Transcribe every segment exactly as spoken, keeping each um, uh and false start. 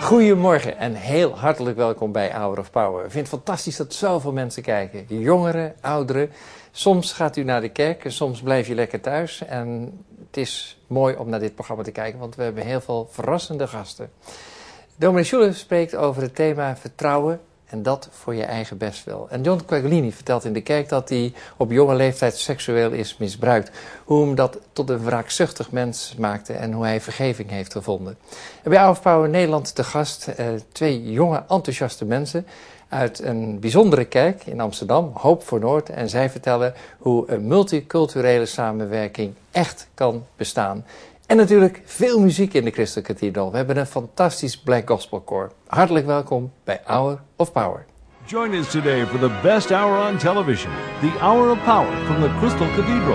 Goedemorgen en heel hartelijk welkom bij Hour of Power. Ik vind het fantastisch dat zoveel mensen kijken. Jongeren, ouderen. Soms gaat u naar de kerk en soms blijf je lekker thuis. En het is mooi om naar dit programma te kijken, want we hebben heel veel verrassende gasten. Dominee Schuller spreekt over het thema vertrouwen en dat voor je eigen bestwil. En John Quaglini vertelt in de kerk dat hij op jonge leeftijd seksueel is misbruikt. Hoe hem dat tot een wraakzuchtig mens maakte en hoe hij vergeving heeft gevonden. En bij Hour of Power Nederland te gast eh, twee jonge enthousiaste mensen uit een bijzondere kerk in Amsterdam, Hoop voor Noord. En zij vertellen hoe een multiculturele samenwerking echt kan bestaan. En natuurlijk veel muziek in de Christelijke Cathedral. We hebben een fantastisch Black Gospel Choir. Hartelijk welkom bij Hour of Power. Join us today for the best hour on television, the Hour of Power from the Crystal Cathedral.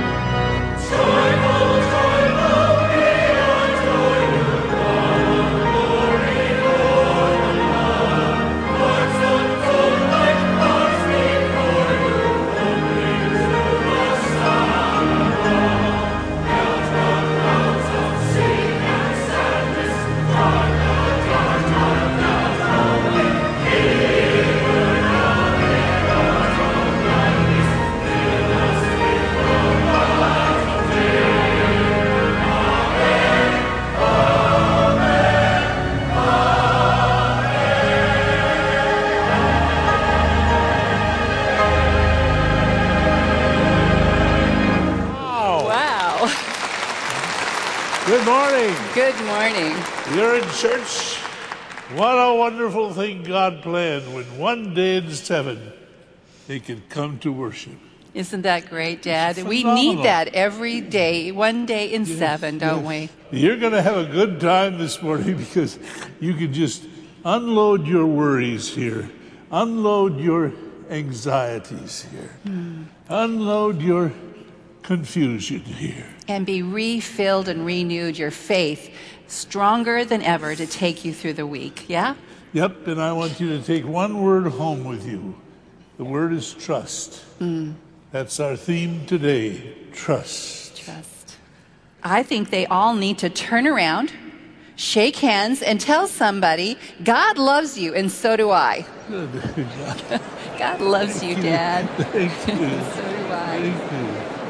Good morning. Good morning. You're in church. What a wonderful thing God planned when one day in seven they could come to worship. Isn't that great, Dad? We Phenomenal. need that every day, one day in Yes, seven, don't yes. we? You're going to have a good time this morning because you can just unload your worries here, unload your anxieties here, Hmm. unload your confusion here. And be refilled and renewed, your faith stronger than ever to take you through the week, yeah? Yep, and I want you to take one word home with you. The word is trust. Mm. That's our theme today, trust. Trust. I think they all need to turn around, shake hands, and tell somebody, God loves you, and so do I. Good. God loves you, Dad. Thank you. So do I. Thank you.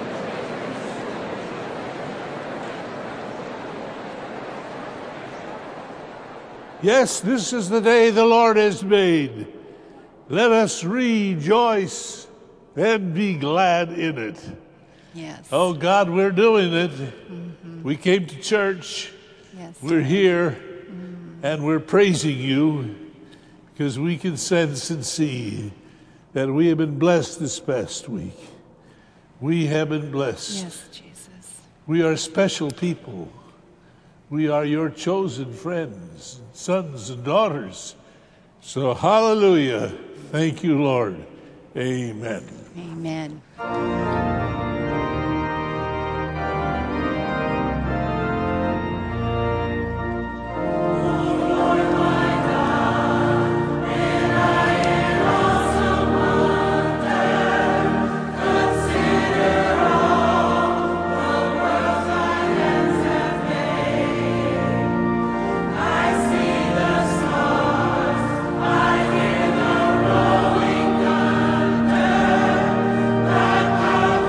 Yes, this is the day the Lord has made. Let us rejoice and be glad in it. Yes. Oh, God, we're doing it. Mm-hmm. We came to church. Yes. We're here, mm. and we're praising you because we can sense and see that we have been blessed this past week. We have been blessed. Yes, Jesus. We are special people. We are your chosen friends, sons and daughters. So hallelujah. Thank you, Lord. Amen. Amen. Power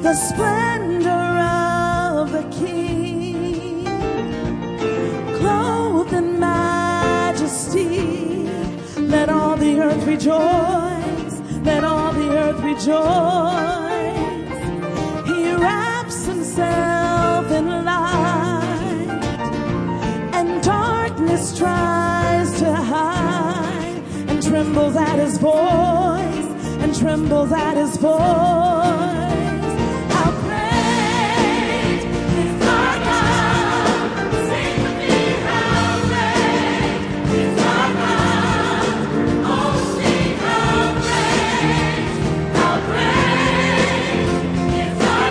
the splendor of the King, clothed in majesty. Let all the earth rejoice, let all the earth rejoice. He wraps himself in light, and darkness tries to hide, and trembles at his voice, and trembles at his voice. How great is our God? Sing with me, how great is our God? Oh, sing how great, how great is our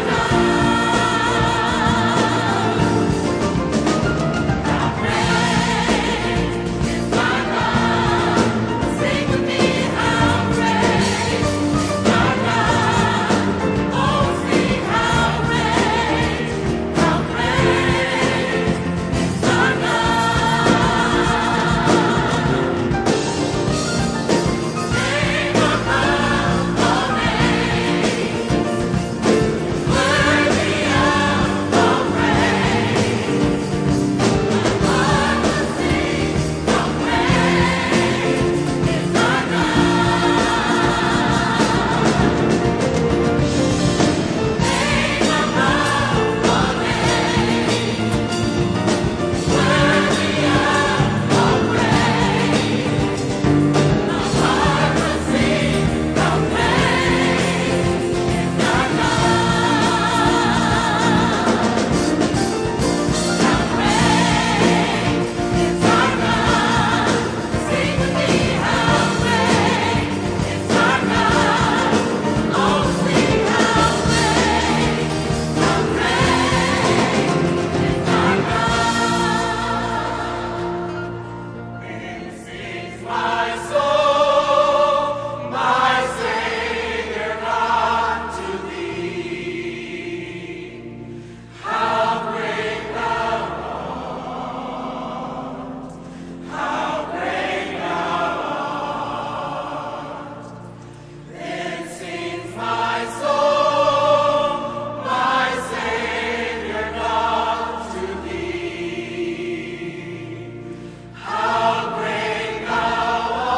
God. How great is our God? Sing with me, how great is our God. Oh, sing how great, how great is our God. Name above all names, worthy of all praise. My heart will sing how great is our Name above all names, worthy of all praise. My heart will sing how great is our How great is our God? Sing with me, how great is our God? Oh, sing how great, how great is our God. Then sings my soul, my Savior God, to thee. How great thou art, how great thou art. Then sings my soul, my Savior God, to thee. How great thou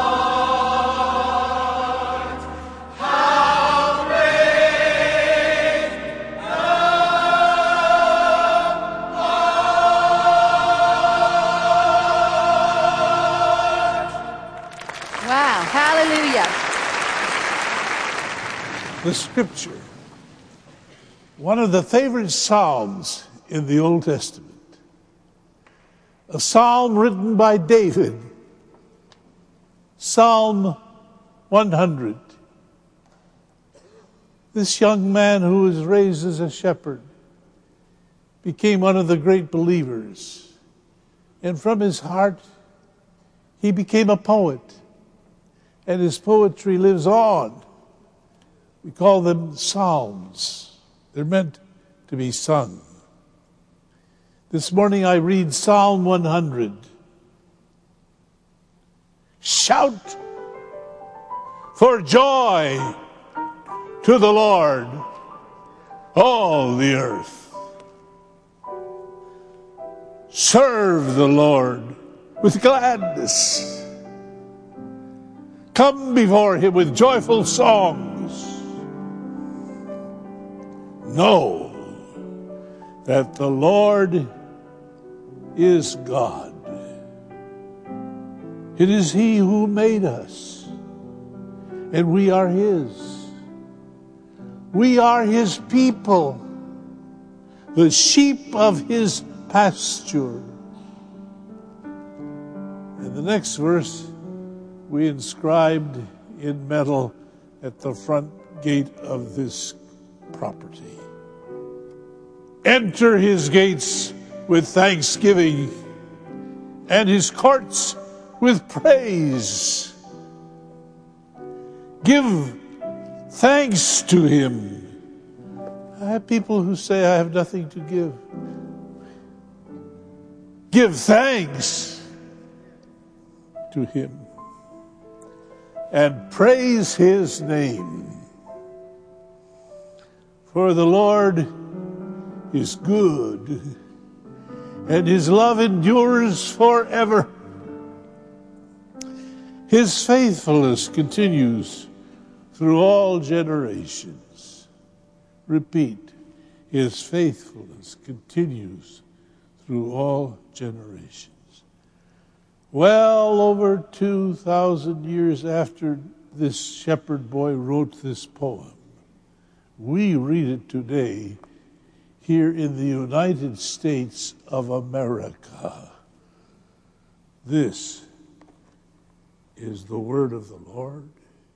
art, how great Wow, hallelujah. The scripture, one of the favorite psalms in the Old Testament, a psalm written by David, Psalm one hundred. This young man who was raised as a shepherd became one of the great believers, and from his heart he became a poet, and his poetry lives on. We call them psalms. They're meant to be sung. This morning I read Psalm one hundred. Shout for joy to the Lord, all the earth. Serve the Lord with gladness. Come before him with joyful songs. Know that the Lord is God. It is he who made us, and we are his. We are his people, the sheep of his pasture. And the next verse we inscribed in metal at the front gate of this property. Enter his gates with thanksgiving and his courts with praise. Give thanks to him. I have people who say, I have nothing to give. Give thanks to him and praise his name. For the Lord is good, and his love endures forever. His faithfulness continues through all generations. Repeat, his faithfulness continues through all generations. Well over two thousand years after this shepherd boy wrote this poem, we read it today here in the United States of America. This is the word of the Lord.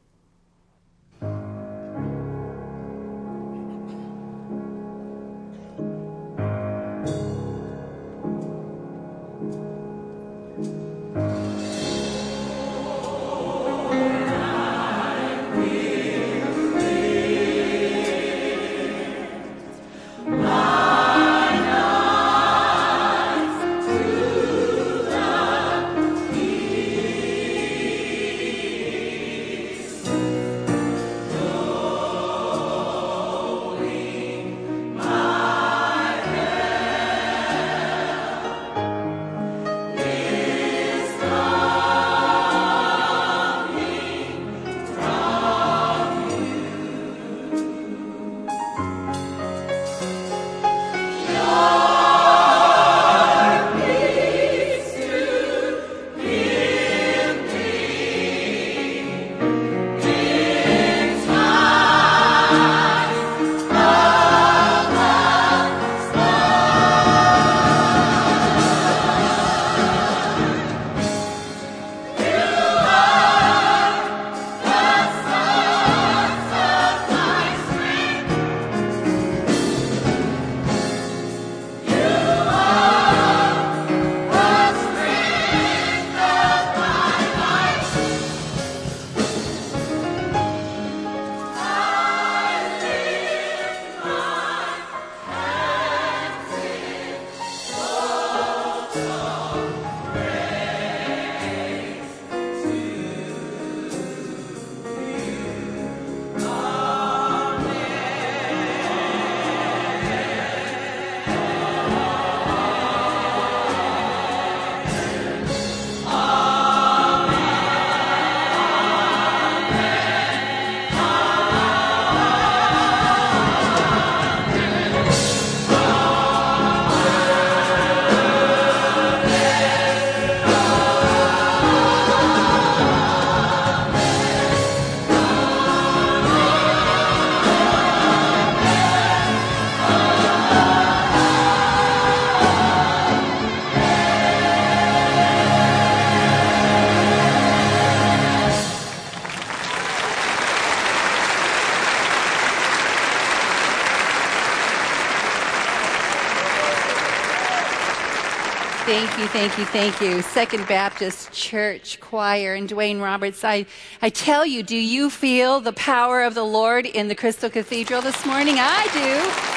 Thank you, thank you, thank you. Second Baptist Church Choir and Dwayne Roberts. I, I tell you, do you feel the power of the Lord in the Crystal Cathedral this morning? I do.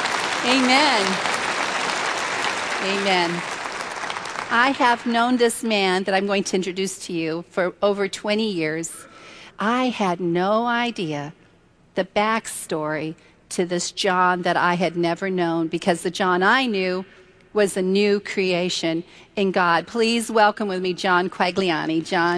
Amen. Amen. I have known this man that I'm going to introduce to you for over twenty years. I had no idea the backstory to this John that I had never known, because the John I knew was a new creation in God. Please welcome with me John Quagliani. John.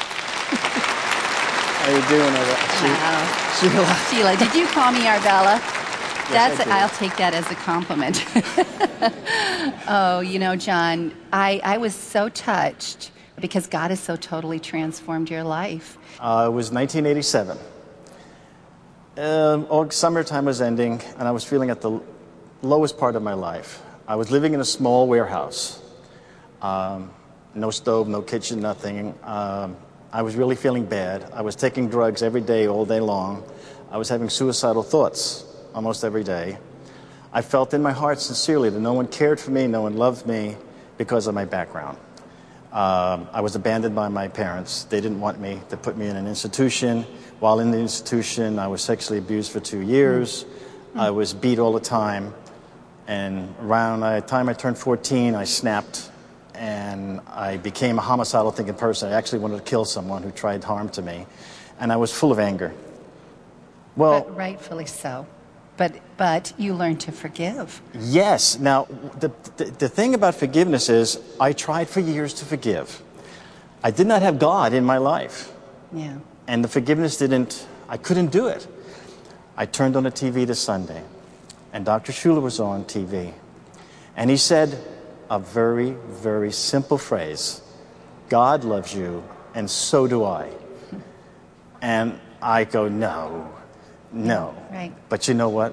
How you doing, Wow. Sheila? Sheila, did you call me Arbella? Yes, That's I did. I'll take that as a compliment. Oh, you know, John, I, I was so touched because God has so totally transformed your life. Uh, it was nineteen eighty-seven. Um, oh, summertime was ending, and I was feeling at the lowest part of my life. I was living in a small warehouse. Um, no stove, no kitchen, nothing. Um, I was really feeling bad. I was taking drugs every day, all day long. I was having suicidal thoughts almost every day. I felt in my heart sincerely that no one cared for me, no one loved me because of my background. Um, I was abandoned by my parents. They didn't want me. They put me in an institution. While in the institution, I was sexually abused for two years. Mm-hmm. I was beat all the time. And around the time I turned fourteen, I snapped, and I became a homicidal thinking person. I actually wanted to kill someone who tried harm to me, and I was full of anger. Well, But rightfully so. but but you learn to forgive. Yes. Now, the, the, the thing about forgiveness is I tried for years to forgive. I did not have God in my life. Yeah. And the forgiveness didn't, I couldn't do it. I turned on the T V this Sunday, and Doctor Schuller was on T V. And he said a very, very simple phrase: God loves you, and so do I. And I go, no, no. Right. But you know what?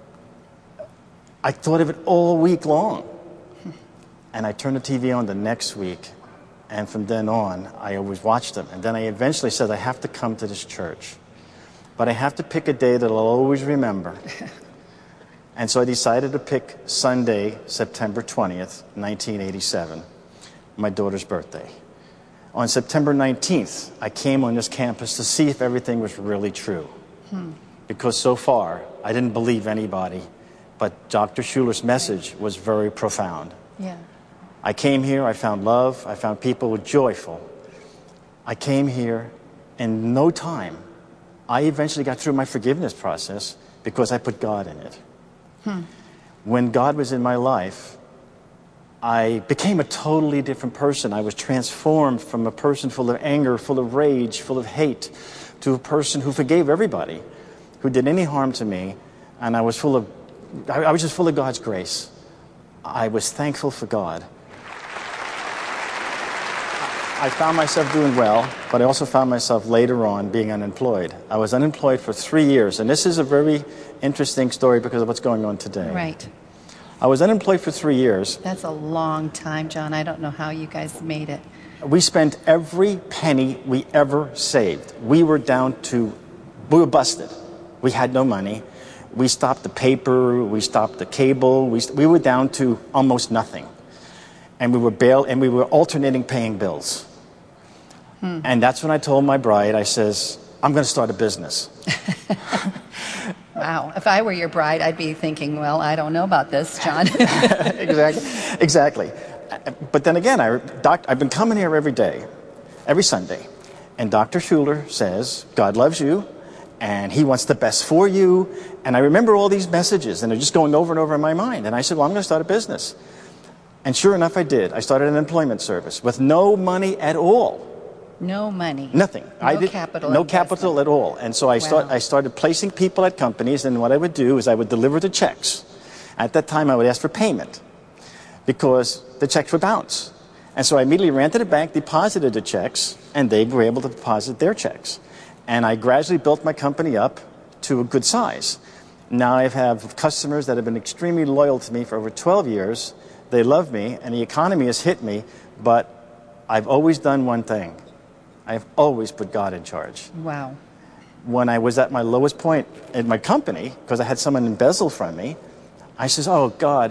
I thought of it all week long. And I turned the T V on the next week, and from then on, I always watched them. And then I eventually said, I have to come to this church. But I have to pick a day that I'll always remember. And so I decided to pick Sunday, September twentieth, nineteen eighty-seven, my daughter's birthday. On September nineteenth, I came on this campus to see if everything was really true. Hmm. Because so far, I didn't believe anybody, but Doctor Schuller's message was very profound. Yeah. I came here, I found love, I found people who were joyful. I came here, in no time, I eventually got through my forgiveness process because I put God in it. Hmm. When God was in my life, I became a totally different person. I was transformed from a person full of anger, full of rage, full of hate, to a person who forgave everybody who did any harm to me. And I was full of, I, I was just full of God's grace. I was thankful for God. I found myself doing well, but I also found myself later on being unemployed. I was unemployed for three years, and this is a very interesting story because of what's going on today. Right. I was unemployed for three years. That's a long time, John. I don't know how you guys made it. We spent every penny we ever saved. We were down to, we were busted. We had no money. We stopped the paper, we stopped the cable, we, we were down to almost nothing. And we were bail, and we were alternating paying bills. Hmm. And that's when I told my bride, I says, I'm going to start a business. Wow. If I were your bride, I'd be thinking, well, I don't know about this, John. Exactly. Exactly. But then again, I, doc, I've been coming here every day, every Sunday. And Doctor Schuller says, God loves you, and he wants the best for you. And I remember all these messages, and they're just going over and over in my mind. And I said, well, I'm going to start a business. And sure enough, I did. I started an employment service with no money at all. No money. Nothing. No I did, capital. No investment. capital at all. And so I, Wow. start, I started placing people at companies, and what I would do is I would deliver the checks. At that time, I would ask for payment because the checks would bounce. And so I immediately ran to the bank, deposited the checks, and they were able to deposit their checks. And I gradually built my company up to a good size. Now I have customers that have been extremely loyal to me for over twelve years. They love me, and the economy has hit me, but I've always done one thing. I've always put God in charge. Wow. When I was at my lowest point in my company, because I had someone embezzle from me, I says, oh, God,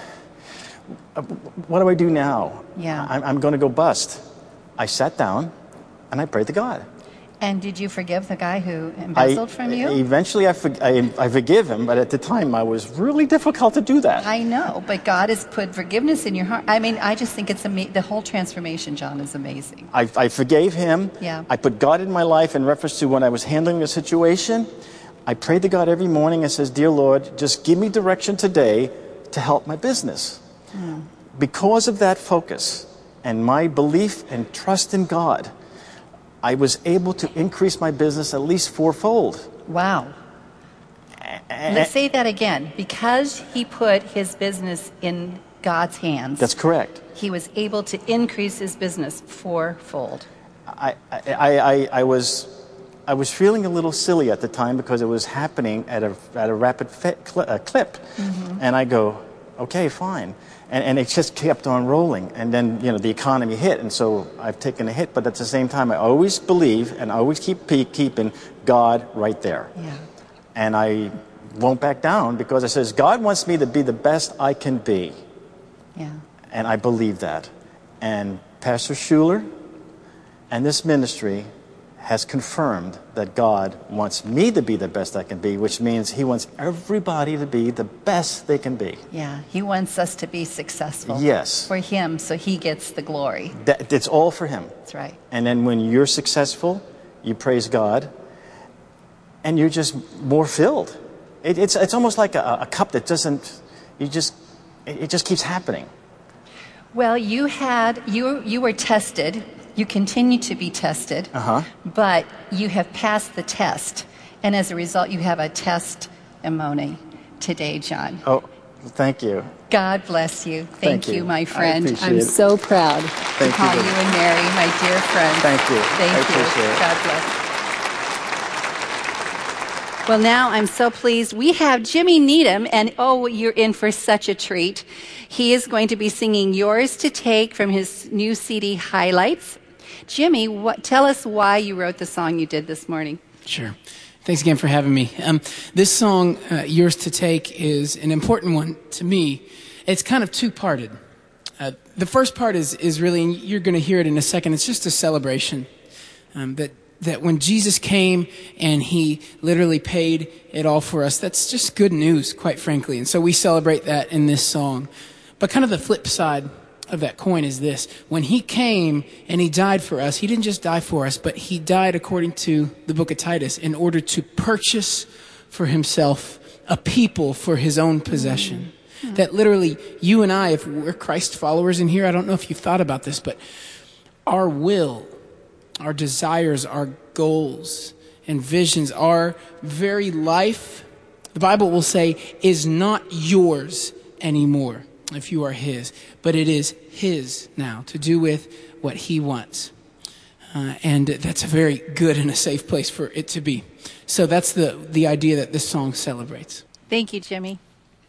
what do I do now? Yeah. I'm, I'm going to go bust. I sat down, and I prayed to God. And did you forgive the guy who embezzled I, from you? Eventually, I, for, I, I forgive him, but at the time, I was really difficult to do that. I know, but God has put forgiveness in your heart. I mean, I just think it's ama- the whole transformation, John, is amazing. I, I forgave him. Yeah. I put God in my life in reference to when I was handling the situation. I prayed to God every morning and says, dear Lord, just give me direction today to help my business. Mm. Because of that focus and my belief and trust in God, I was able to increase my business at least fourfold. Wow. Let's say that again. Because he put his business in God's hands. That's correct. He was able to increase his business fourfold. I, I, I, I was I was feeling a little silly at the time because it was happening at a at a rapid fit cl- uh, clip, mm-hmm. And I go, okay, fine. And, and it just kept on rolling. And then, you know, the economy hit. And so I've taken a hit. But at the same time, I always believe and I always keep keeping God right there. Yeah. And I won't back down because it says, God wants me to be the best I can be. Yeah. And I believe that. And Pastor Schuller and this ministry has confirmed that God wants me to be the best I can be, which means he wants everybody to be the best they can be. Yeah, he wants us to be successful. Yes. For him, so he gets the glory. That, it's all for him. That's right. And then when you're successful, you praise God, and you're just more filled. it, it's it's almost like a, a cup that doesn't. You just it, it just keeps happening. Well, you had you you were tested. You continue to be tested, Uh-huh. but you have passed the test, and as a result, you have a testimony today, John. Oh, thank you. God bless you. Thank, Thank you. you. my I friend. appreciate I'm it. so proud Thank to call you. you and Mary my dear friend. Thank you. Thank I you. appreciate it. God bless. Well, now I'm so pleased. We have Jimmy Needham, and oh, you're in for such a treat. He is going to be singing Yours to Take from his new C D, Highlights. Jimmy, what, tell us why you wrote the song you did this morning. Sure. Thanks again for having me. Um, this song, uh, Yours to Take, is an important one to me. It's kind of two-parted. Uh, the first part is, is really, and you're going to hear it in a second, it's just a celebration. Um, that, that when Jesus came and he literally paid it all for us, that's just good news, quite frankly. And so we celebrate that in this song. But kind of the flip side of that coin is this. When he came and he died for us, he didn't just die for us, but he died, according to the book of Titus, in order to purchase for himself a people for his own possession. Mm-hmm. That literally, you and I, if we're Christ followers in here, I don't know if you've thought about this, but our will, our desires, our goals and visions, our very life, the Bible will say, is not yours anymore if you are his, but it is his now to do with what he wants. Uh, and that's a very good and a safe place for it to be. So that's the, the idea that this song celebrates. Thank you, Jimmy.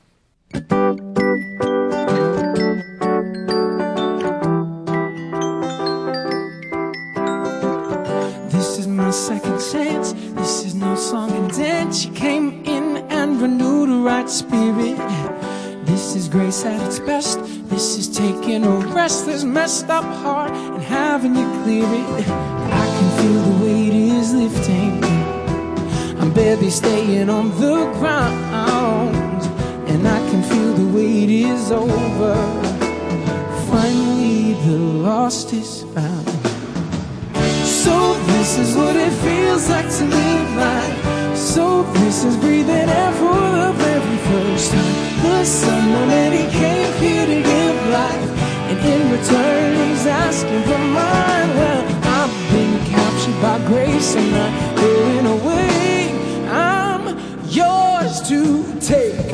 This is my second chance. This is no song and dance. She came in and renewed a right spirit. This is grace at its best. This is taking a restless, messed up heart and having you clear it. I can feel the weight is lifting. I'm barely staying on the ground, and I can feel the weight is over. Finally the lost is found. So this is what it feels like to live life. So this is breathing air for the very first time. The Son of Man, he came here to give life, and in return he's asking for mine. Well, I've been captured by grace, I'm not going away. I'm yours to take.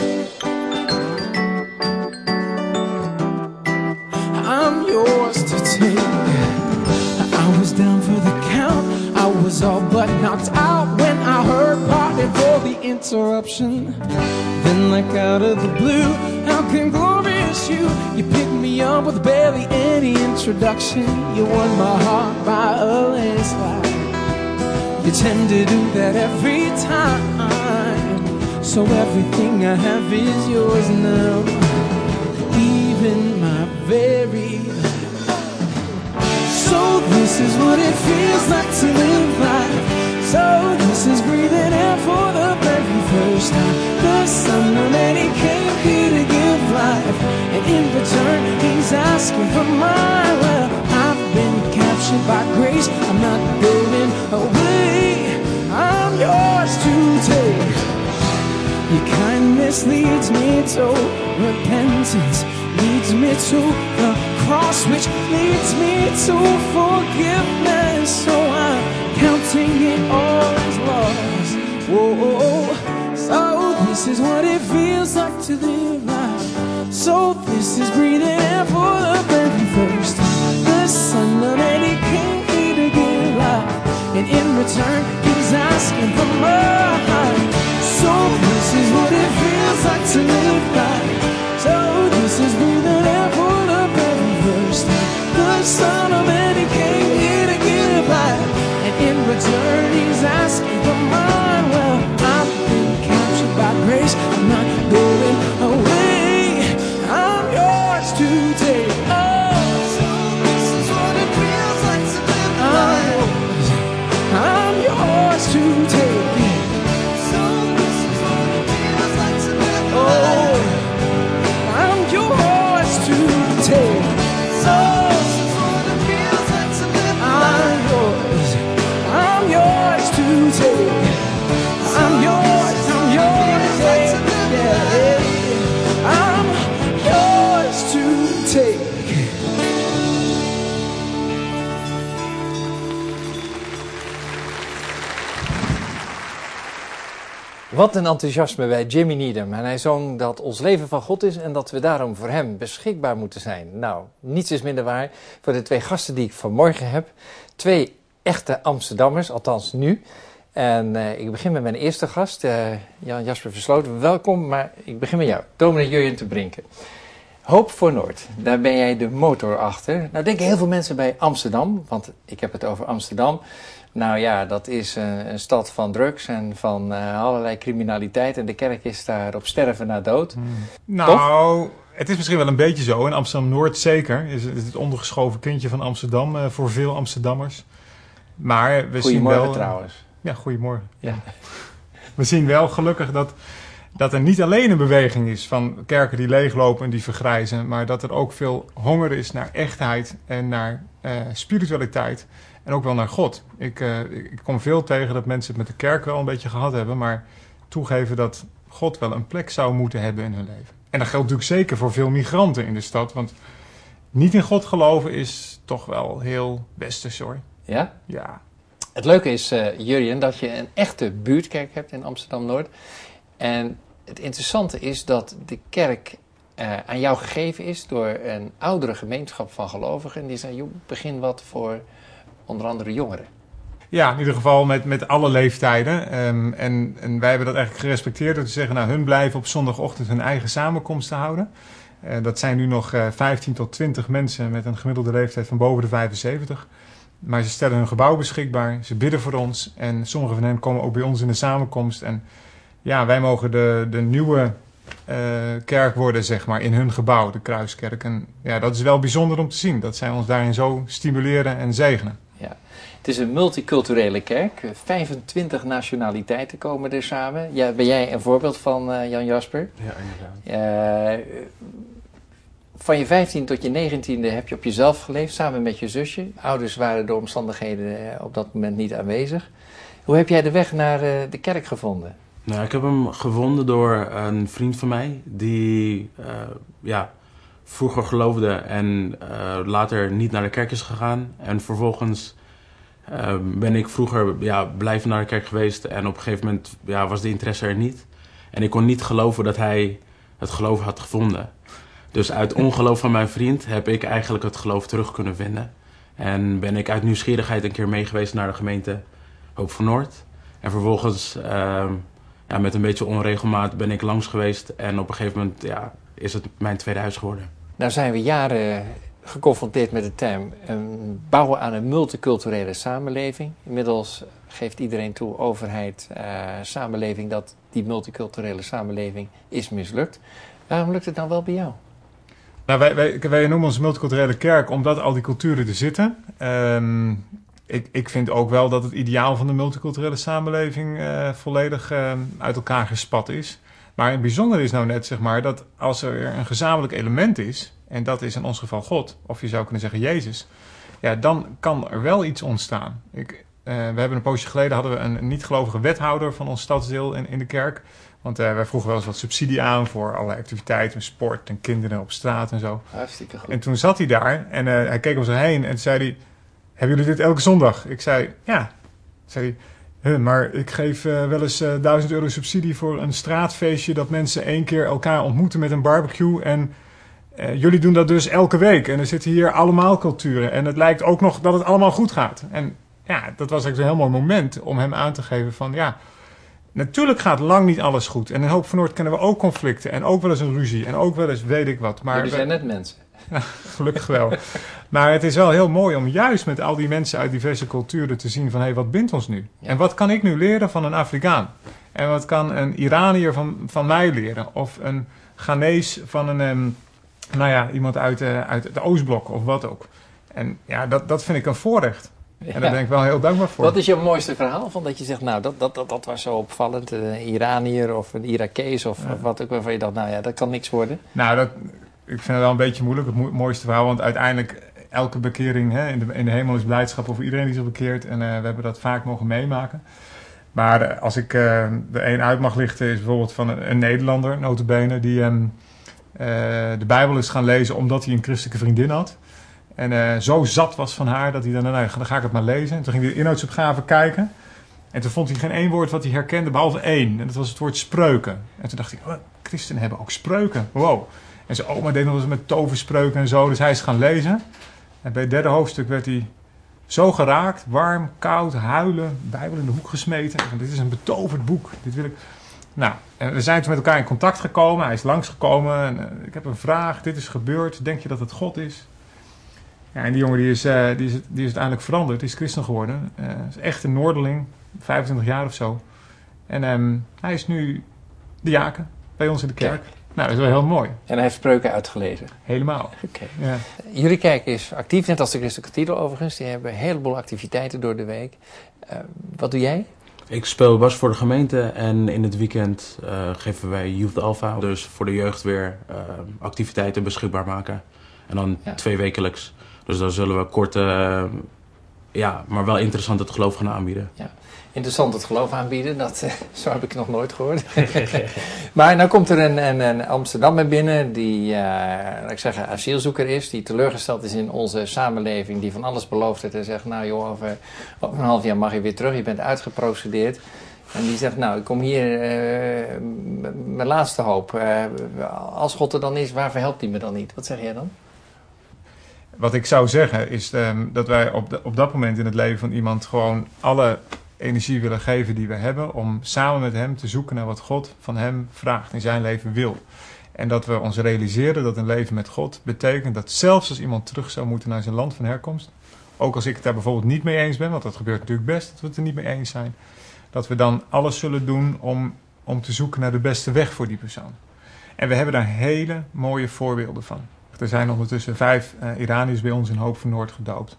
I'm yours to take. I was down for the count, I was all but knocked out when I heard pardon for the interruption. Then like out of the blue, how can glorious you, you picked me up with barely any introduction. You won my heart by a landslide. You tend to do that every time. So everything I have is yours now. Even my very. So this is what it feels like to live life. So this is breathing air for the very first time. The Son of Man, he came here to give life, and in return he's asking for mine. Well, I've been captured by grace, I'm not going away. I'm yours to take. Your kindness leads me to repentance, leads me to the cross, which leads me to forgiveness. So I'm counting it all as lost. Whoa, so this is what it feels like to live life. So this is breathing air for the very first time. The Son of Man, he came here to give life, and in return he's asking for mine. So this is what it feels like to live life. So this is breathing air for the very first time. The Son of Man, he came here to give life, and in return he's asking for mine. Well, I've been captured by grace, I'm not going away. I'm yours to take. Oh, so this is what it feels like to live life. I'm yours to take. Take. Wat een enthousiasme bij Jimmy Needham. En hij zong dat ons leven van God is en dat we daarom voor hem beschikbaar moeten zijn. Nou, niets is minder waar voor de twee gasten die ik vanmorgen heb. Twee echte Amsterdammers, althans nu. En uh, ik begin met mijn eerste gast, uh, Jan Jasper Versloten. Welkom, maar ik begin met jou, dominee Jurjen te Brinken. Hoop voor Noord, daar ben jij de motor achter. Nou denken heel veel mensen bij Amsterdam, want ik heb het over Amsterdam. Nou ja, dat is een, een stad van drugs en van uh, allerlei criminaliteit. En de kerk is daar op sterven na dood. Hmm. Nou, Toch? Het is misschien wel een beetje zo. In Amsterdam-Noord zeker. Is het, is het ondergeschoven kindje van Amsterdam uh, voor veel Amsterdammers. Maar we zien wel... trouwens. Ja, goedemorgen. Ja. We zien wel gelukkig dat, dat er niet alleen een beweging is van kerken die leeglopen en die vergrijzen. Maar dat er ook veel honger is naar echtheid en naar uh, spiritualiteit. En ook wel naar God. Ik, uh, ik kom veel tegen dat mensen het met de kerk wel een beetje gehad hebben. Maar toegeven dat God wel een plek zou moeten hebben in hun leven. En dat geldt natuurlijk zeker voor veel migranten in de stad. Want niet in God geloven is toch wel heel westers hoor. Ja? Ja. Het leuke is, uh, Jurjen, dat je een echte buurtkerk hebt in Amsterdam-Noord. En het interessante is dat de kerk uh, aan jou gegeven is door een oudere gemeenschap van gelovigen. En die zei, joh, begin wat voor onder andere jongeren. Ja, in ieder geval met, met alle leeftijden. Um, en, en wij hebben dat eigenlijk gerespecteerd door te zeggen, nou, hun blijven op zondagochtend hun eigen samenkomsten houden. Uh, dat zijn nu nog uh, vijftien tot twintig mensen met een gemiddelde leeftijd van boven de vijfenzeventig. Maar ze stellen hun gebouw beschikbaar, ze bidden voor ons en sommige van hen komen ook bij ons in de samenkomst. En ja, wij mogen de, de nieuwe uh, kerk worden, zeg maar, in hun gebouw, de Kruiskerk. En ja, dat is wel bijzonder om te zien, dat zij ons daarin zo stimuleren en zegenen. Ja. Het is een multiculturele kerk, vijfentwintig nationaliteiten komen er samen. Ja, ben jij een voorbeeld van, uh, Jan Jasper? Ja, inderdaad. Uh, Van je vijftien tot je negentiende heb je op jezelf geleefd, samen met je zusje. Ouders waren door omstandigheden op dat moment niet aanwezig. Hoe heb jij de weg naar uh, de kerk gevonden? Nou, ik heb hem gevonden door een vriend van mij die uh, ja, vroeger geloofde en uh, later niet naar de kerk is gegaan. En vervolgens uh, ben ik vroeger ja, blijven naar de kerk geweest en op een gegeven moment ja, was de interesse er niet. En ik kon niet geloven dat hij het geloof had gevonden. Dus uit ongeloof van mijn vriend heb ik eigenlijk het geloof terug kunnen vinden. En ben ik uit nieuwsgierigheid een keer mee geweest naar de gemeente Hoop voor Noord. En vervolgens, uh, ja, met een beetje onregelmaat ben ik langs geweest. En op een gegeven moment ja, is het mijn tweede huis geworden. Nou zijn we jaren geconfronteerd met de term um, bouwen aan een multiculturele samenleving. Inmiddels geeft iedereen toe, overheid, uh, samenleving, dat die multiculturele samenleving is mislukt. Waarom lukt het dan wel bij jou? Nou, wij, wij, wij noemen ons multiculturele kerk omdat al die culturen er zitten. Um, ik, ik vind ook wel dat het ideaal van de multiculturele samenleving uh, volledig uh, uit elkaar gespat is. Maar het bijzondere is nou net, zeg maar, dat als er een gezamenlijk element is, en dat is in ons geval God, of je zou kunnen zeggen Jezus, ja, dan kan er wel iets ontstaan. Ik, uh, we hebben een poosje geleden hadden we een niet-gelovige wethouder van ons stadsdeel in, in de kerk. Want uh, wij vroegen wel eens wat subsidie aan voor allerlei activiteiten, sport en kinderen op straat en zo. Hartstikke goed. En toen zat hij daar en uh, hij keek om zich heen en zei hij, hebben jullie dit elke zondag? Ik zei, ja. Zei hij, huh, maar ik geef uh, wel eens uh, duizend euro subsidie voor een straatfeestje dat mensen één keer elkaar ontmoeten met een barbecue. En uh, jullie doen dat dus elke week. En er zitten hier allemaal culturen. En het lijkt ook nog dat het allemaal goed gaat. En ja, dat was eigenlijk een heel mooi moment om hem aan te geven van, ja, natuurlijk gaat lang niet alles goed. En in Hoop van Noord kennen we ook conflicten. En ook wel eens een ruzie. En ook wel eens weet ik wat. Maar jullie zijn net mensen. Ja, gelukkig wel. Maar het is wel heel mooi om juist met al die mensen uit diverse culturen te zien van, hé, hey, wat bindt ons nu? Ja. En wat kan ik nu leren van een Afrikaan? En wat kan een Iranier van, van mij leren? Of een Ghanees van een, um, nou ja, iemand uit, uh, uit het Oostblok of wat ook. En ja, dat, dat vind ik een voorrecht. En ja, daar ben ik wel heel dankbaar voor. Wat is jouw mooiste verhaal van dat je zegt, nou, dat, dat, dat, dat was zo opvallend. Een Iranier of een Irakees of, ja. of wat ook, waarvan je dacht, nou ja, dat kan niks worden. Nou, dat, ik vind het wel een beetje moeilijk, het mo- mooiste verhaal. Want uiteindelijk, elke bekering hè, in, de, in de hemel is blijdschap voor iedereen die zich bekeert. En uh, we hebben dat vaak mogen meemaken. Maar uh, als ik uh, er één uit mag lichten, is bijvoorbeeld van een, een Nederlander, nota bene, die um, uh, de Bijbel is gaan lezen omdat hij een christelijke vriendin had. En uh, zo zat was van haar dat hij dan, nou, dan ga ik het maar lezen. En toen ging hij de inhoudsopgave kijken. En toen vond hij geen één woord wat hij herkende, behalve één. En dat was het woord spreuken. En toen dacht ik, oh, christenen hebben ook spreuken. Wow. En zijn oma deed nog eens met toverspreuken en zo. Dus hij is gaan lezen. En bij het derde hoofdstuk werd hij zo geraakt. Warm, koud, huilen, Bijbel in de hoek gesmeten. En dit is een betoverd boek. Dit wil ik... Nou, en we zijn toen met elkaar in contact gekomen. Hij is langsgekomen. En, uh, ik heb een vraag. Dit is gebeurd. Denk je dat het God is? Ja, en die jongen die is, uh, die is, die is uiteindelijk veranderd. Die is christen geworden. Uh, is echt een Noorderling. vijfentwintig jaar of zo. En um, hij is nu diaken bij ons in de kerk. Kijk. Nou, dat is wel heel mooi. En hij heeft spreuken uitgelezen. Helemaal. Okay. Ja. Jullie kerk is actief, net als de Christelijke Cathedral overigens. Die hebben een heleboel activiteiten door de week. Uh, wat doe jij? Ik speel bas voor de gemeente en in het weekend uh, geven wij Youth Alpha. Dus voor de jeugd weer uh, activiteiten beschikbaar maken. En dan ja. twee wekelijks. Dus dan zullen we kort, uh, ja, maar wel interessant het geloof gaan aanbieden. Ja. Interessant het geloof aanbieden, dat, uh, zo heb ik nog nooit gehoord. Maar nou komt er een, een, een Amsterdammer binnen die, uh, laat ik zeggen, asielzoeker is, die teleurgesteld is in onze samenleving, die van alles beloofd heeft en zegt, nou joh, over, over een half jaar mag je weer terug, je bent uitgeprocedeerd. En die zegt, nou, ik kom hier, uh, m- mijn laatste hoop. Uh, als God er dan is, waarvoor helpt hij me dan niet? Wat zeg jij dan? Wat ik zou zeggen is um, dat wij op, de, op dat moment in het leven van iemand gewoon alle energie willen geven die we hebben om samen met hem te zoeken naar wat God van hem vraagt in zijn leven wil. En dat we ons realiseren dat een leven met God betekent dat zelfs als iemand terug zou moeten naar zijn land van herkomst, ook als ik het daar bijvoorbeeld niet mee eens ben, want dat gebeurt natuurlijk best dat we het er niet mee eens zijn, dat we dan alles zullen doen om, om te zoeken naar de beste weg voor die persoon. En we hebben daar hele mooie voorbeelden van. Er zijn ondertussen vijf uh, Iraniërs bij ons in Hoop van Noord gedoopt.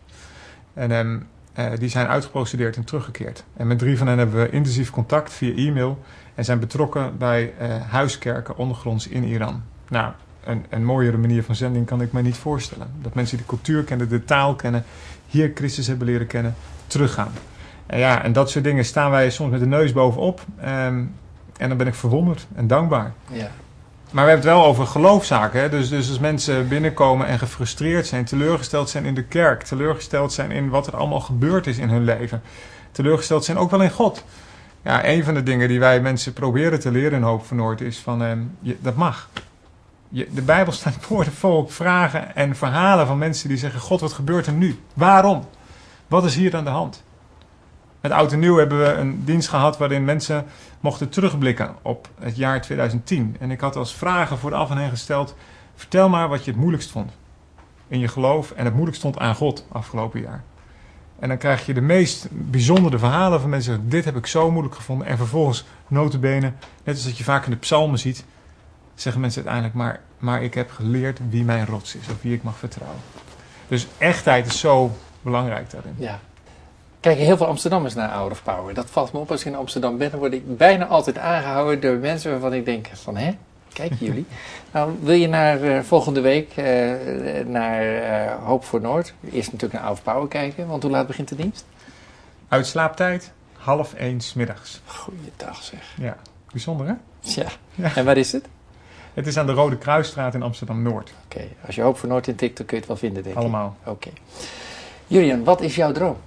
En um, uh, die zijn uitgeprocedeerd en teruggekeerd. En met drie van hen hebben we intensief contact via e-mail en zijn betrokken bij uh, huiskerken ondergronds in Iran. Nou, een, een mooiere manier van zending kan ik me niet voorstellen. Dat mensen die cultuur kennen, de taal kennen, hier Christus hebben leren kennen, teruggaan. En ja, en dat soort dingen staan wij soms met de neus bovenop. Um, en dan ben ik verwonderd en dankbaar. Ja. Maar we hebben het wel over geloofszaken. Hè? Dus, dus als mensen binnenkomen en gefrustreerd zijn, teleurgesteld zijn in de kerk, teleurgesteld zijn in wat er allemaal gebeurd is in hun leven, teleurgesteld zijn ook wel in God. Ja, een van de dingen die wij mensen proberen te leren in Hoop van Noord is van, eh, je, dat mag. Je, de Bijbel staat boordevol vragen en verhalen van mensen die zeggen, God, wat gebeurt er nu? Waarom? Wat is hier aan de hand? Met Oud en Nieuw hebben we een dienst gehad waarin mensen mochten terugblikken op het jaar tweeduizend tien. En ik had als vragen voor de af en hen gesteld, vertel maar wat je het moeilijkst vond in je geloof en het moeilijkst vond aan God afgelopen jaar. En dan krijg je de meest bijzondere verhalen van mensen, dit heb ik zo moeilijk gevonden. En vervolgens, nota bene, net als dat je vaak in de psalmen ziet, zeggen mensen uiteindelijk, maar, maar ik heb geleerd wie mijn rots is of wie ik mag vertrouwen. Dus echtheid is zo belangrijk daarin. Ja. Kijken heel veel Amsterdammers naar Hour of Power. Dat valt me op als ik in Amsterdam ben. Dan word ik bijna altijd aangehouden door mensen waarvan ik denk van, hè, kijken jullie? Nou, wil je naar uh, volgende week uh, naar uh, Hoop voor Noord? Eerst natuurlijk naar Hour of Power kijken, want hoe laat begint de dienst? Uitslaaptijd, half één 's middags. Goeiedag zeg. Ja, bijzonder hè? Ja. Ja. En waar is het? Het is aan de Rode Kruisstraat in Amsterdam-Noord. Oké, okay. Als je Hoop voor Noord intikt, dan kun je het wel vinden, denk ik. Allemaal. Oké. Okay. Julian, wat is jouw droom?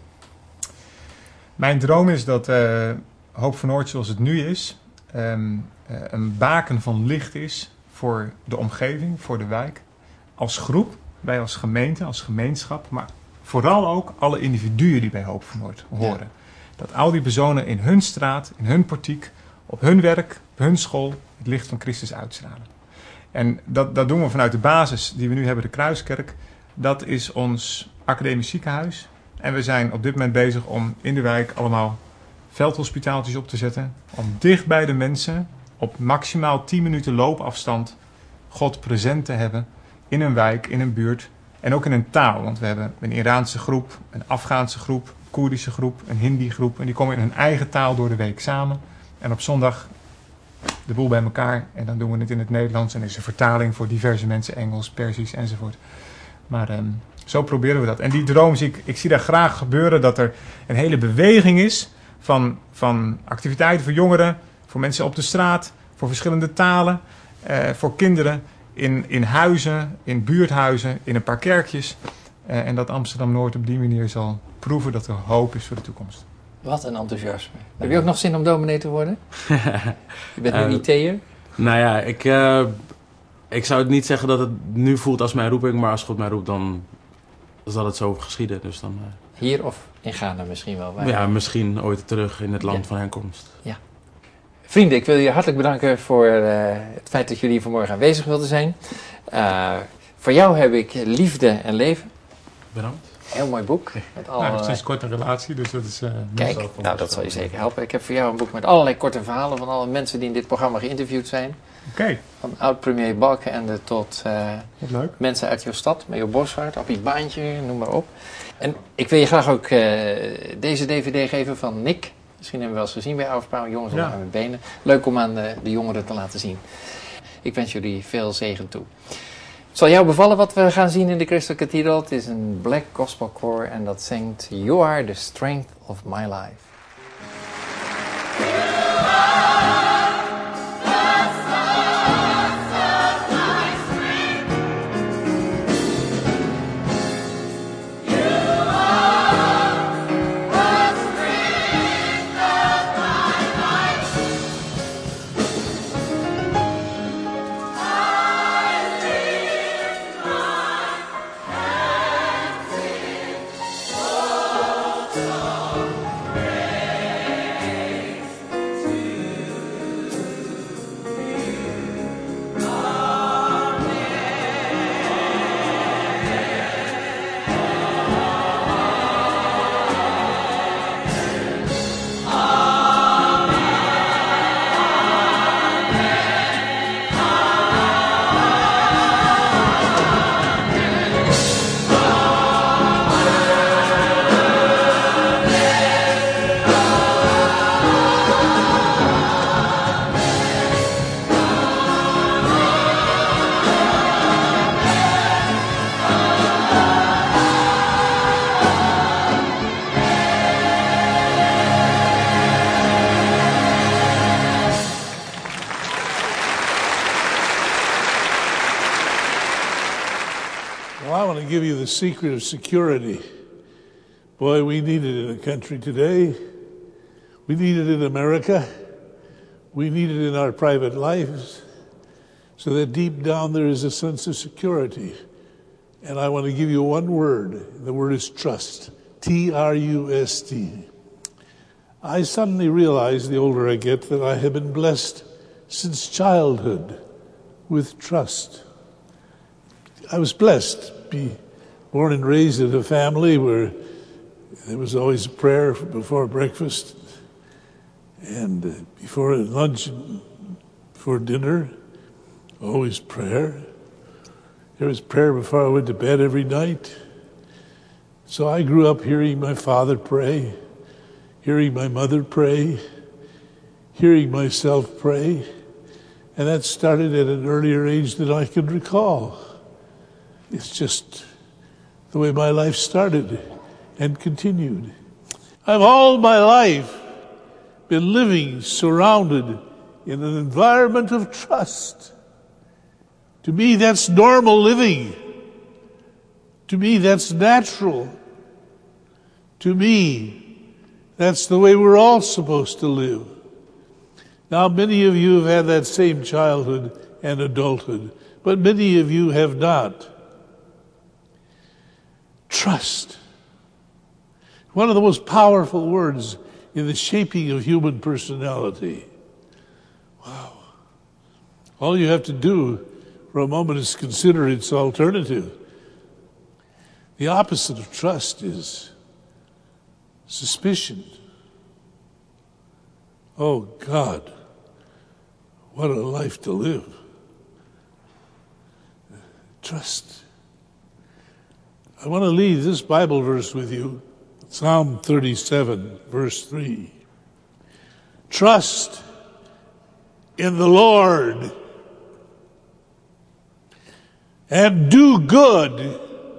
Mijn droom is dat uh, Hoop van Noord zoals het nu is, um, uh, een baken van licht is voor de omgeving, voor de wijk. Als groep, wij als gemeente, als gemeenschap, maar vooral ook alle individuen die bij Hoop van Noord horen. Ja. Dat al die personen in hun straat, in hun portiek, op hun werk, op hun school, het licht van Christus uitstralen. En dat, dat doen we vanuit de basis die we nu hebben, de Kruiskerk. Dat is ons academisch ziekenhuis. En we zijn op dit moment bezig om in de wijk allemaal veldhospitaaltjes op te zetten. Om dicht bij de mensen, op maximaal tien minuten loopafstand, God present te hebben. In een wijk, in een buurt en ook in een taal. Want we hebben een Iraanse groep, een Afghaanse groep, een Koerdische groep, een Hindi groep. En die komen in hun eigen taal door de week samen. En op zondag de boel bij elkaar. En dan doen we het in het Nederlands. En er is een vertaling voor diverse mensen, Engels, Perzisch enzovoort. Maar um, zo proberen we dat. En die droom zie ik, ik zie daar graag gebeuren dat er een hele beweging is van, van activiteiten voor jongeren, voor mensen op de straat, voor verschillende talen, eh, voor kinderen in, in huizen, in buurthuizen, in een paar kerkjes. Eh, en dat Amsterdam-Noord op die manier zal proeven dat er hoop is voor de toekomst. Wat een enthousiasme. Heb je ook nog zin om dominee te worden? Je bent nu Uh, I T'er. Nou ja, ik, uh, ik zou het niet zeggen dat het nu voelt als mijn roeping, maar als God mij roept, dan zal het zo geschieden. Dus dan, uh, Hier of in Ghana misschien wel. Waar ja, misschien ooit terug in het land ja. van herkomst. Ja. Vrienden, ik wil jullie hartelijk bedanken voor uh, het feit dat jullie vanmorgen aanwezig wilden zijn. Uh, voor jou heb ik Liefde en Leven. Bedankt. Heel mooi boek. Met alle... Nou, sinds kort een relatie, dus dat is... Uh, Kijk, nou dat zal je zeker helpen. Ik heb voor jou een boek met allerlei korte verhalen van alle mensen die in dit programma geïnterviewd zijn. Oké. Okay. Van oud-premier Balkenende tot uh, leuk. mensen uit jouw stad, Meo Boswaard, Appie Baantje, noem maar op. En ik wil je graag ook uh, deze D V D geven van Nick. Misschien hebben we wel eens gezien bij Oude Jongens onder ja. mijn benen. Leuk om aan de, de jongeren te laten zien. Ik wens jullie veel zegen toe. Het zal jou bevallen wat we gaan zien in de Crystal Cathedral. Het is een black gospel choir en dat zingt You Are the Strength of My Life. Give you the secret of security. Boy, we need it in a country today. We need it in America. We need it in our private lives. So that deep down there is a sense of security. And I want to give you one word. The word is trust. T R U S T. I suddenly realize, the older I get, that I have been blessed since childhood with trust. I was blessed. Be born and raised in a family where there was always a prayer before breakfast and before lunch and before dinner, always prayer. There was prayer before I went to bed every night. So I grew up hearing my father pray, hearing my mother pray, hearing myself pray, and that started at an earlier age than I can recall. It's just the way my life started and continued. I've all my life been living surrounded in an environment of trust. To me, that's normal living. To me, that's natural. To me, that's the way we're all supposed to live. Now, many of you have had that same childhood and adulthood, but many of you have not. Trust. One of the most powerful words in the shaping of human personality. Wow. All you have to do for a moment is consider its alternative. The opposite of trust is suspicion. Oh God, what a life to live. Trust. I want to leave this Bible verse with you, Psalm thirty-seven, verse three. Trust in the Lord and do good,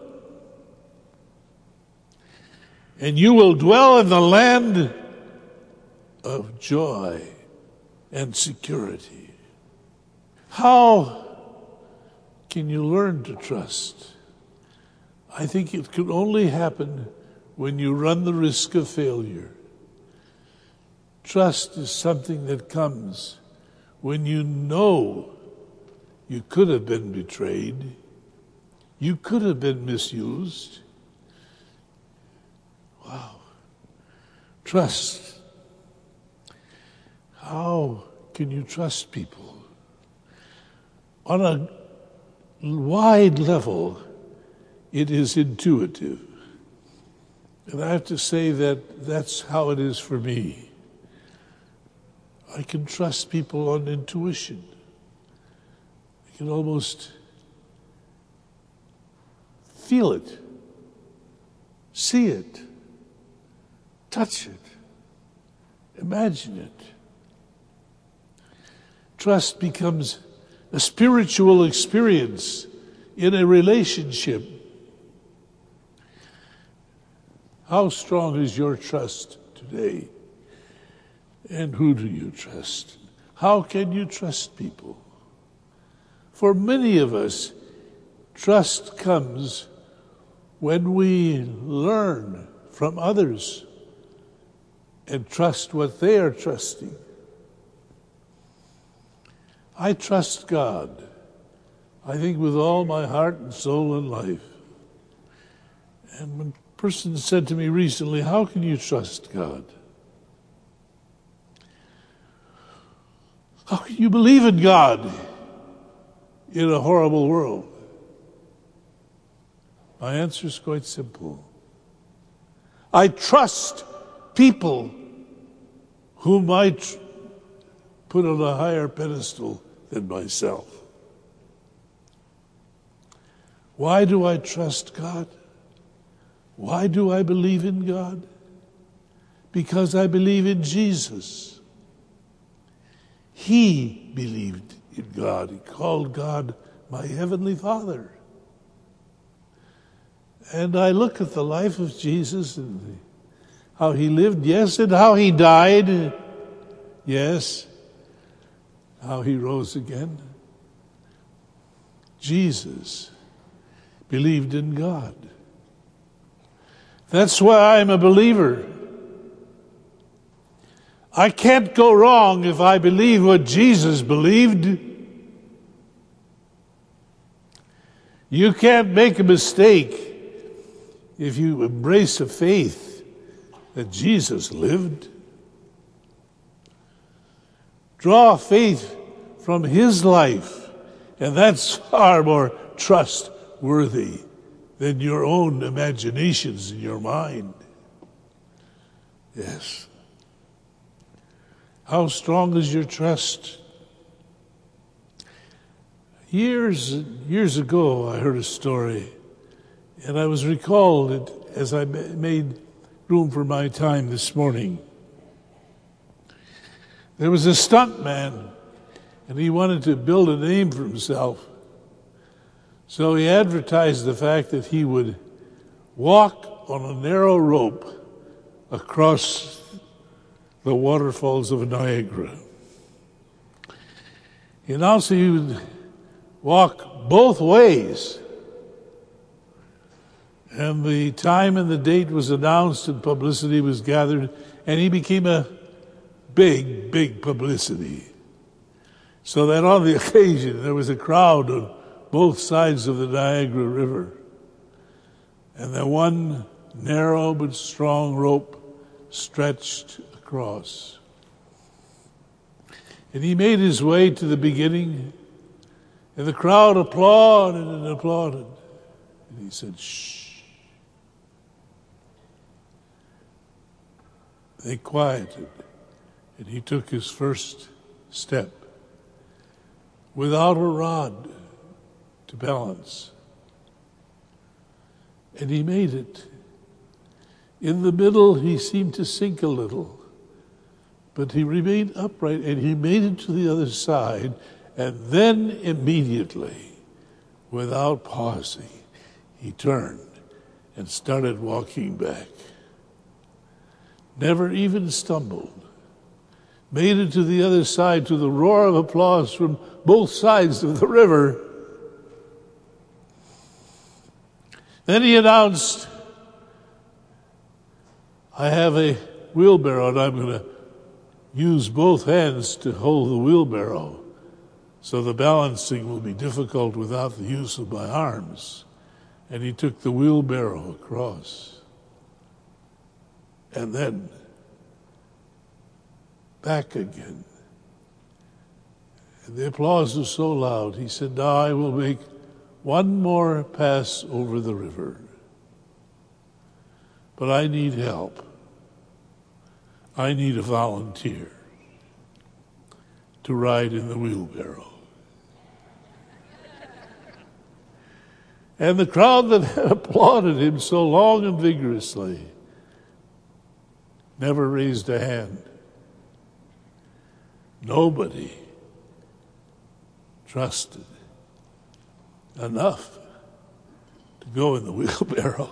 and you will dwell in the land of joy and security. How can you learn to trust? I think it could only happen when you run the risk of failure. Trust is something that comes when you know you could have been betrayed, you could have been misused. Wow. Trust. How can you trust people? On a wide level, it is intuitive. And I have to say that that's how it is for me. I can trust people on intuition. I can almost feel it, see it, touch it, imagine it. Trust becomes a spiritual experience in a relationship. How strong is your trust today? And who do you trust? How can you trust people? For many of us, trust comes when we learn from others and trust what they are trusting. I trust God, I think, with all my heart and soul and life. And when a person said to me recently, how can you trust God? How can you believe in God in a horrible world? My answer is quite simple. I trust people whom I tr- put on a higher pedestal than myself. Why do I trust God? Why do I believe in God? Because I believe in Jesus. He believed in God. He called God my Heavenly Father. And I look at the life of Jesus and how he lived, yes, and how he died, yes, how he rose again. Jesus believed in God. That's why I'm a believer. I can't go wrong if I believe what Jesus believed. You can't make a mistake if you embrace a faith that Jesus lived. Draw faith from his life, and that's far more trustworthy than your own imaginations in your mind. Yes. How strong is your trust? Years, years ago, I heard a story, and I was recalled it as I made room for my time this morning. There was a stunt man, and he wanted to build a name for himself. So he advertised the fact that he would walk on a narrow rope across the waterfalls of Niagara. He announced he would walk both ways. And the time and the date was announced and publicity was gathered, and he became a big, big publicity. So that on the occasion there was a crowd on both sides of the Niagara River. And the one narrow but strong rope stretched across. And he made his way to the beginning, and the crowd applauded and applauded. And he said, shh. They quieted, and he took his first step without a rod to balance. And he made it. In the middle, he seemed to sink a little, but he remained upright, and he made it to the other side, and then immediately, without pausing, he turned and started walking back. Never even stumbled. Made it to the other side to the roar of applause from both sides of the river. Then he announced, I have a wheelbarrow and I'm going to use both hands to hold the wheelbarrow, so the balancing will be difficult without the use of my arms. And he took the wheelbarrow across. And then back again. And the applause was so loud, he said, now I will make one more pass over the river. But I need help. I need a volunteer to ride in the wheelbarrow. And the crowd that had applauded him so long and vigorously never raised a hand. Nobody trusted enough to go in the wheelbarrow.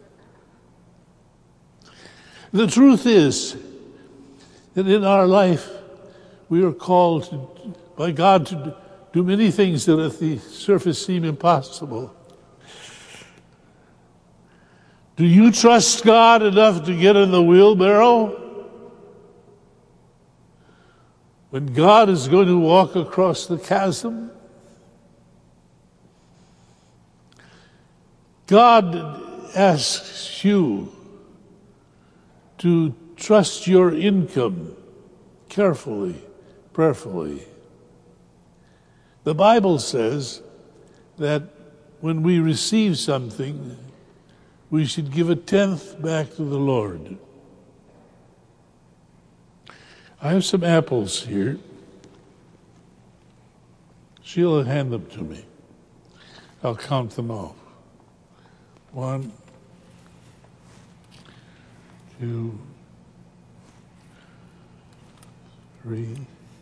The truth is that in our life we are called to, by God to do many things that at the surface seem impossible. Do you trust God enough to get in the wheelbarrow? When God is going to walk across the chasm? God asks you to trust your income carefully, prayerfully. The Bible says that when we receive something, we should give a tenth back to the Lord. I have some apples here. Sheila, hand them to me. I'll count them off. One, two, three,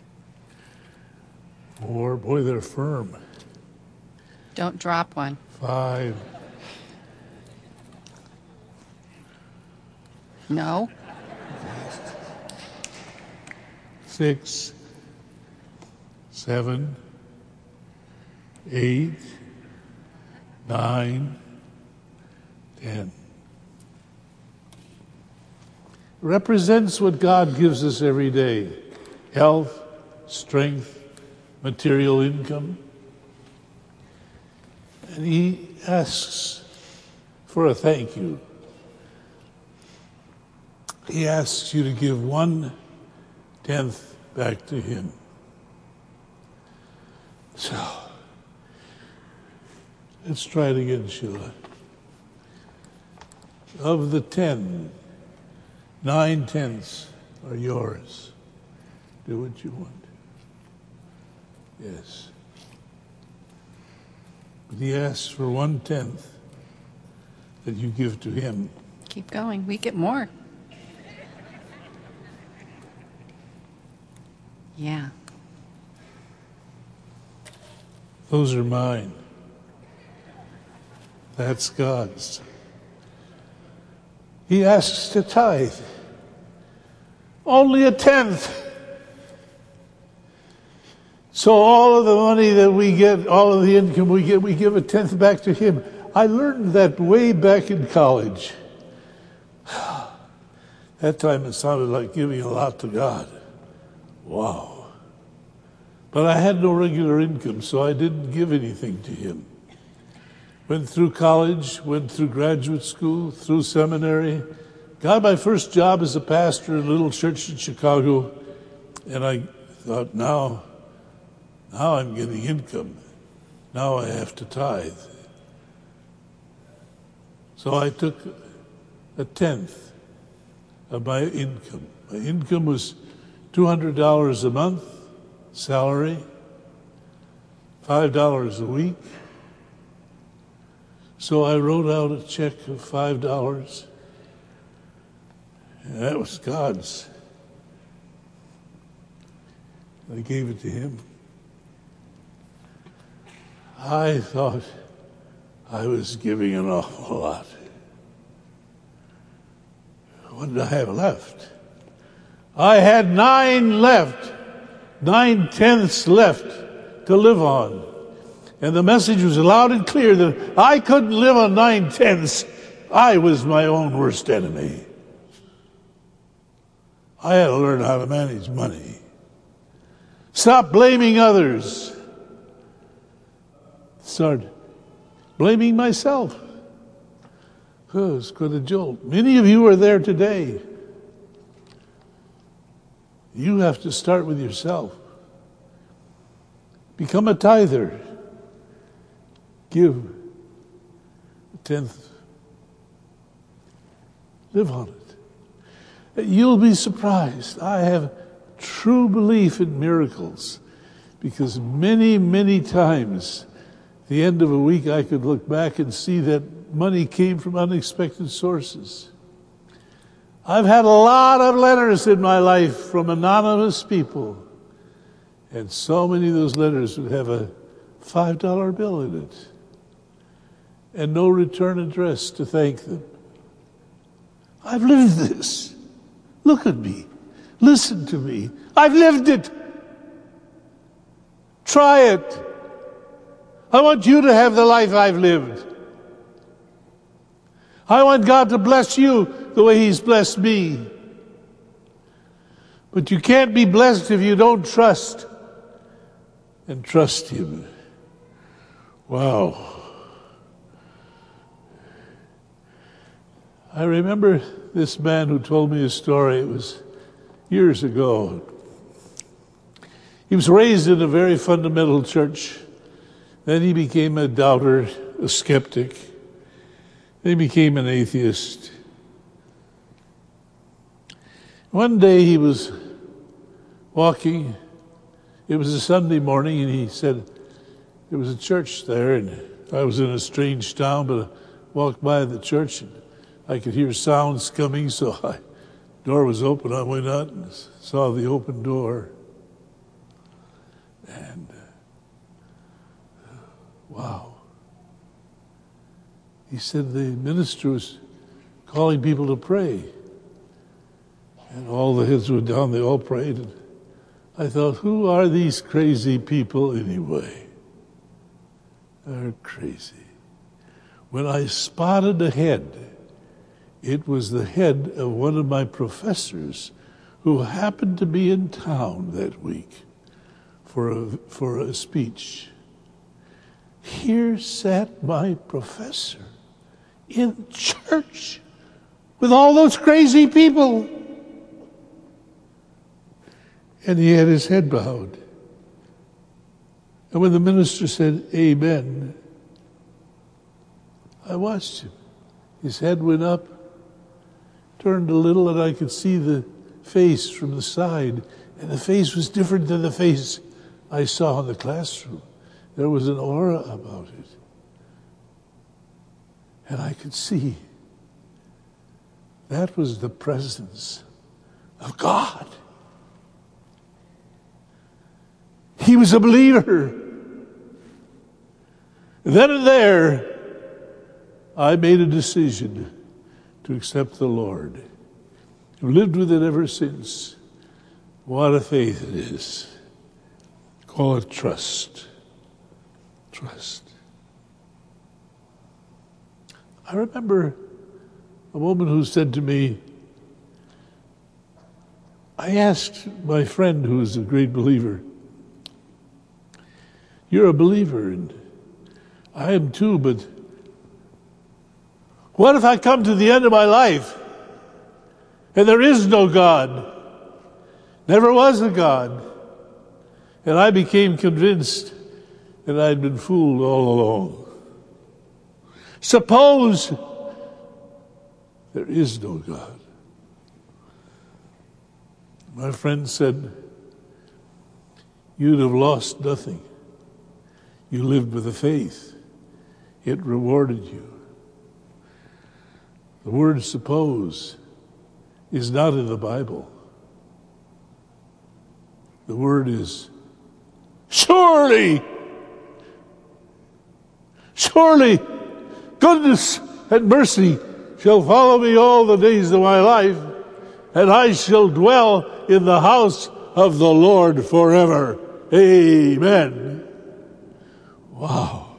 four. Boy, they're firm. Don't drop one. Five. No. Six, seven, eight, nine, ten. Represents what God gives us every day. Health, strength, material income. And he asks for a thank you. He asks you to give one tenth back to him. So, let's try it again, Sheila. Of the ten, nine tenths are yours. Do what you want. Yes. But he asks for one tenth that you give to him. Keep going. We get more. Yeah. Those are mine. That's God's. He asks to tithe. Only a tenth. So all of the money that we get, all of the income we get, we give a tenth back to him. I learned that way back in college. That time it sounded like giving a lot to God. Wow. But I had no regular income, so I didn't give anything to him. Went through college, went through graduate school, through seminary, got my first job as a pastor in a little church in Chicago, and I thought, now, now I'm getting income. Now I have to tithe. So I took a tenth of my income. My income was two hundred dollars a month, salary, five dollars a week. So I wrote out a check of five dollars, and that was God's. I gave it to him. I thought I was giving an awful lot. What did I have left? I had nine left, nine tenths left to live on. And the message was loud and clear that I couldn't live on nine tenths. I was my own worst enemy. I had to learn how to manage money. Stop blaming others. Start blaming myself. Oh, it's quite a jolt. Many of you are there today. You have to start with yourself. Become a tither. Give a tenth. Live on it. You'll be surprised. I have true belief in miracles because many, many times at the end of a week I could look back and see that money came from unexpected sources. I've had a lot of letters in my life from anonymous people, and so many of those letters would have a five dollar bill in it and no return address to thank them. I've lived this. Look at me. Listen to me. I've lived it. Try it. I want you to have the life I've lived. I want God to bless you the way He's blessed me. But you can't be blessed if you don't trust and trust Him. Wow. I remember this man who told me a story. It was years ago. He was raised in a very fundamental church. Then he became a doubter, a skeptic. Then he became an atheist. One day he was walking. It was a Sunday morning, and he said there was a church there, and I was in a strange town, but I walked by the church, and I could hear sounds coming, so the door was open. I went out and saw the open door. And, uh, wow. He said the minister was calling people to pray. And all the heads were down, they all prayed. And I thought, who are these crazy people anyway? They're crazy. When I spotted a head, it was the head of one of my professors who happened to be in town that week for a, for a speech. Here sat my professor in church with all those crazy people. And he had his head bowed. And when the minister said, "Amen," I watched him. His head went up, turned a little, and I could see the face from the side. And the face was different than the face I saw in the classroom. There was an aura about it. And I could see that was the presence of God. He was a believer. Then and there, I made a decision to accept the Lord. I've lived with it ever since. What a faith it is. Call it trust. Trust. I remember a woman who said to me, I asked my friend who is a great believer, "You're a believer, and I am too, but what if I come to the end of my life and there is no God? Never was a God." And I became convinced that I'd been fooled all along. Suppose there is no God. My friend said, "You'd have lost nothing. You lived with a faith. It rewarded you." The word "suppose" is not in the Bible. The word is surely. Surely goodness and mercy shall follow me all the days of my life, and I shall dwell in the house of the Lord forever. Amen. Wow.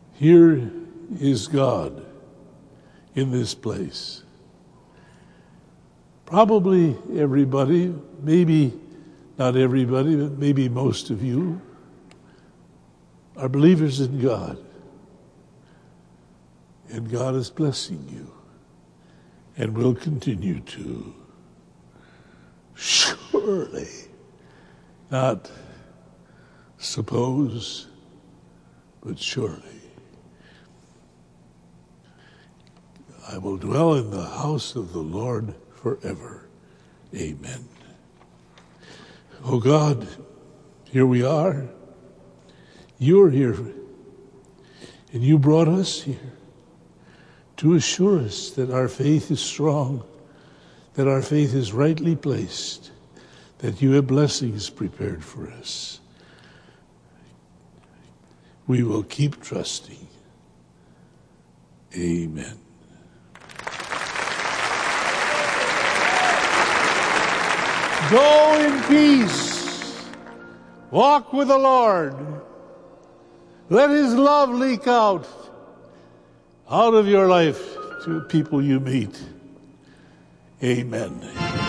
Here is God in this place. Probably everybody, maybe not everybody, but maybe most of you are believers in God. And God is blessing you and will continue to. Surely, not suppose, but surely. I will dwell in the house of the Lord forever. Amen. Oh God, here we are. You're here. And you brought us here to assure us that our faith is strong, that our faith is rightly placed, that you have blessings prepared for us. We will keep trusting. Amen. Go in peace. Walk with the Lord. Let his love leak out, out of your life to people you meet. Amen.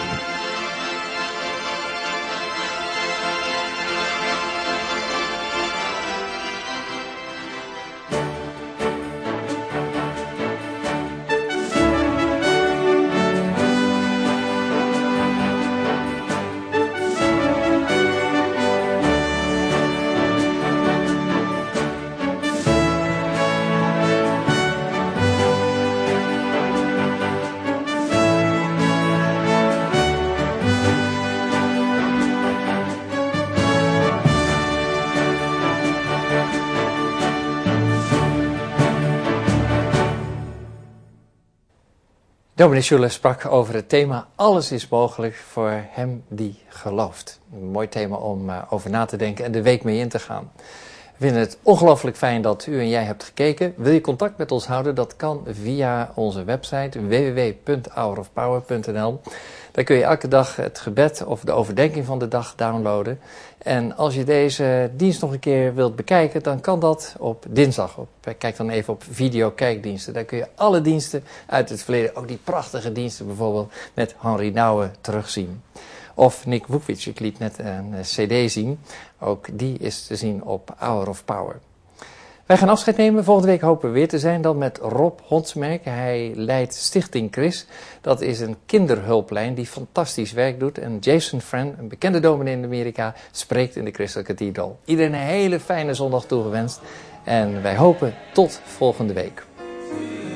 Dominee Schuller sprak over het thema alles is mogelijk voor hem die gelooft. Een mooi thema om uh, over na te denken en de week mee in te gaan. We vinden het ongelooflijk fijn dat u en jij hebt gekeken. Wil je contact met ons houden? Dat kan via onze website w w w punt hour of power punt n l. Daar kun je elke dag het gebed of de overdenking van de dag downloaden. En als je deze dienst nog een keer wilt bekijken, dan kan dat op dinsdag. Op, kijk dan even op videokijkdiensten. Daar kun je alle diensten uit het verleden, ook die prachtige diensten bijvoorbeeld met Henri Nouwen terugzien. Of Nick Vukvic, ik liet net een cd zien. Ook die is te zien op Hour of Power. Wij gaan afscheid nemen. Volgende week hopen we weer te zijn dan met Rob Hondsmerk. Hij leidt Stichting Chris. Dat is een kinderhulplijn die fantastisch werk doet. En Jason Friend, een bekende dominee in Amerika, spreekt in de Crystal Cathedral. Iedereen een hele fijne zondag toegewenst. En wij hopen tot volgende week.